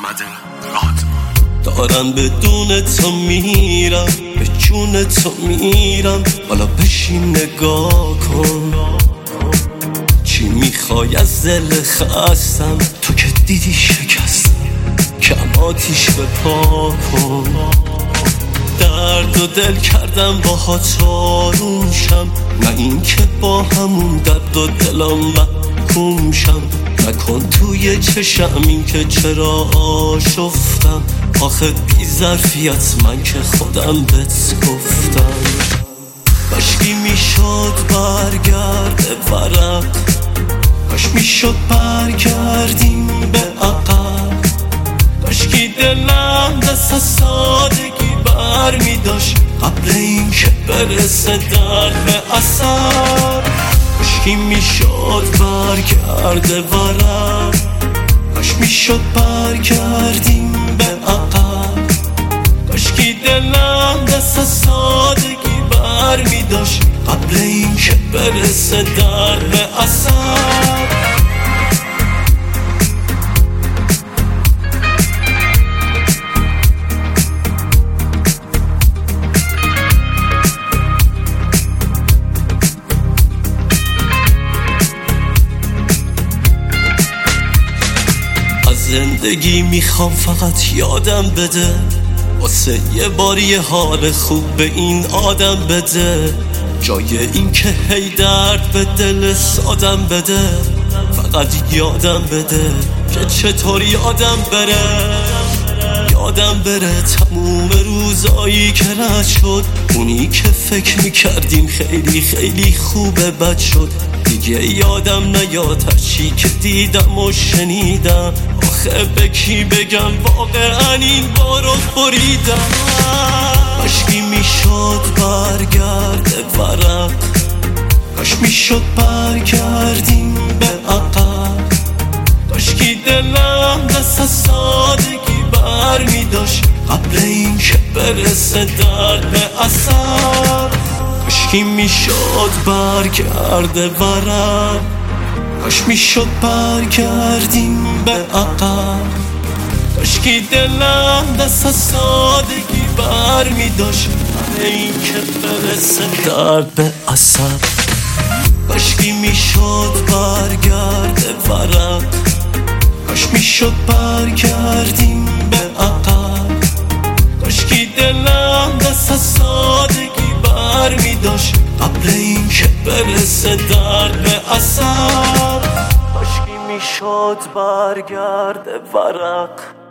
دارم بدون تو میرم، به جون تو میرم، حالا بشین نگاه کن چی میخوای از دل خستم. تو که دیدی شکستم، کم آتیش به پا کن. درد و دل کردم با آروم شم، نه این که با همون درد و دلم محکوم شم. نکن توی چشم این که چرا آشفتم، آخه بی ظرفیت من که خودم بهت گفتم. کاشکی میشد برگرده ورق، کاش میشد برگردیم به عقب. کاشکی دلم دست از سادگی بر میداشت قبل این که برسه درد به اثر. کاشکی میشد برگرده ورق، کاش میشد برگردیم به عقب. کاشکی دلم دست از سادگی بر میداشت قبل این که برسه درد به اثر. زندگی میخوام فقط یادم بده، واسه یه باری حال خوب به این آدم بده. جای این که هی درد به دل سادم بده، فقط یادم بده که چطور یادم بره تموم روزایی که رد شد. اونی که فکر میکردیم خیلی خیلی خوبه بد شد. دیگه یادم نیاد هرچی که دیدم و شنیدم، آخه به کی بگم واقعا این بارو بریدم. کاشکی میشد برگرده ورق، کاش میشد برگردیم به عقب. کاشکی دلم دست از سادگی بر میداشت قبل این که برسه درد به اثر. کاشکی میشد برگرده ورق، کاش میشد برگردیم به عقب. کاشکی دلم دست از سادگی بر میداشت قبل این که برسه درد به اثر. کاشکی میشد برگرده ورق، کاش میشد برگردیم به عقب. کاشکی دلم دست از سادگی بر میداشت قبل این که برسه درد به اثر. کاشکی میشد برگرده ورق،